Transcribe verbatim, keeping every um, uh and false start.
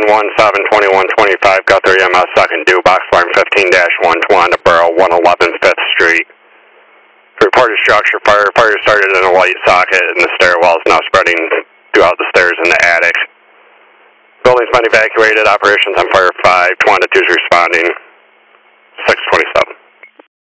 one seven twenty-one twenty-five, Guthrie E M S second due, box alarm fifteen dash one twenty, Borough one eleven fifth Street. Reported structure fire. Fire started in a light socket in the stairwells, now spreading throughout the stairs in the attic. Building's been evacuated. Operations on fire five. Twanatu's responding. six twenty-seven.